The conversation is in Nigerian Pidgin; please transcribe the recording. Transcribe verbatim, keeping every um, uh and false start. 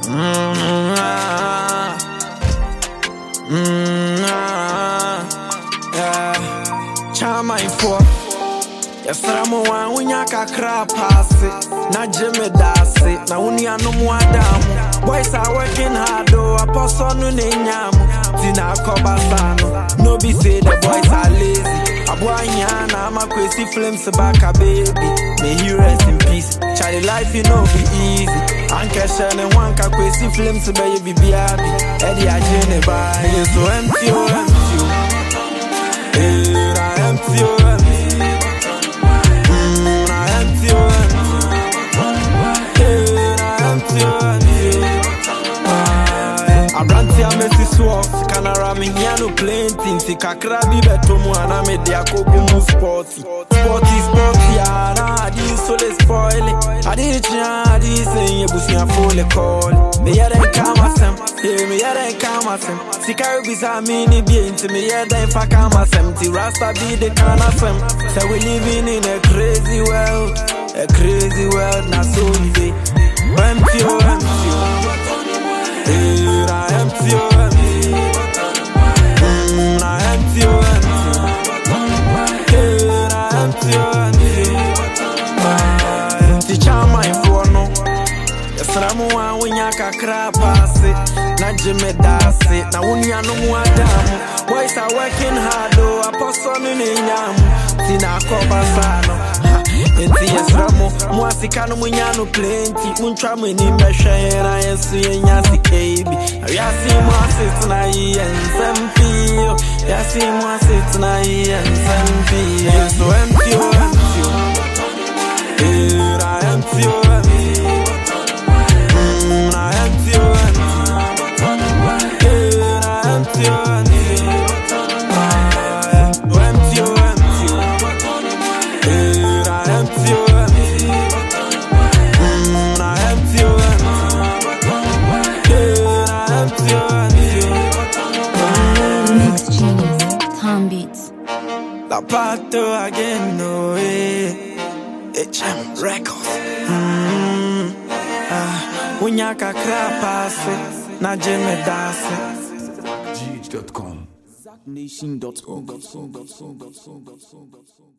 Mm, ah, mm, ah, yeah. Chama info. Yes, I'm one when you can crap pass it. Na Jimmy Darcy, na uni anu muadamu. Boys are working hard though, a person no nyamu. Tina Kobasano, no be say the boys are lazy. Abuanyana, I'm a crazy flames back a baby. May he rest in peace. Charlie life you know be easy. Anke Shen and one ka crazy flames baby be happy. Eddie Ajene by you so empty oh empty. Hey, I empty oh empty. Mm, I empty oh empty. Hey, I empty oh empty. I brand here messy soft. Canara me here no plenty. Si kakra bi beto mu ana me dia kogu mu sporty. Sporty sporty ana adi so le spoil it. Adi chia adi say ebusi afole call. Me ya den kama sem. Yeah, me ya den kama sem. Si karu bisa me ni bi enti me ya den fa kama sem. Ti rasta be the kana sem. Say we living in a crazy world. A crazy world na so we dey. Empty oh empty oh. Hey, I empty oh empty. Mm, I empty oh empty. Hey, I empty oh empty. The chama info no. Yes, I'm one when you can crap pass it. Na Jimmy Darcy, na uni anu muadamu. Boys are working hard though, a person no nyamu. Tina Kobasano. Enti yesramo, muasika no munyano plenty. Munchwa mweni meshe na yesu yenya sikebi. Yasi muasit na yensempio. Yasi muasit na yensempio. Yesu empty oh empty oh. Hey, I empty oh empty. Mm, I empty oh empty. Hey, I empty oh empty. Empty oh empty oh. Hey, empty oh empty. Mm, I empty oh empty. Yeah, I empty oh empty. Mix Genius, Tom Beats. La pato again no way. H M Records. Mm, ah, unyaka krapase na Jimmy Darcy. G H dot com. Zack Nation dot com.